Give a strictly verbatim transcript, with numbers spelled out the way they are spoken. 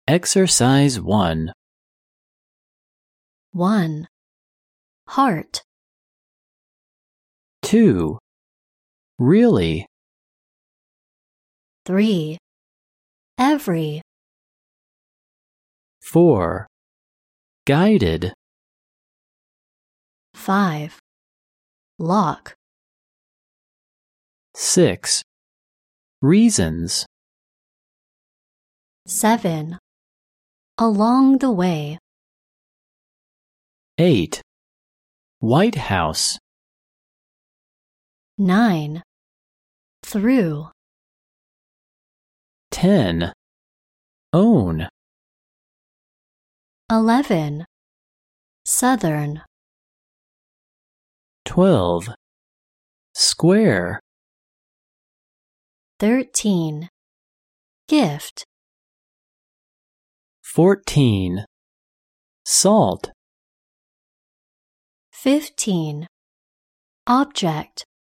Exercise one. one. Heart. two. Really. three. Every. four. Guided. five. Lock. six. Reasons. seven. Along the way. eight. White House. nine. Through. ten. Own. eleven. Southern. twelve. Square. thirteen. Gift. fourteen. Salt. fifteen. Object.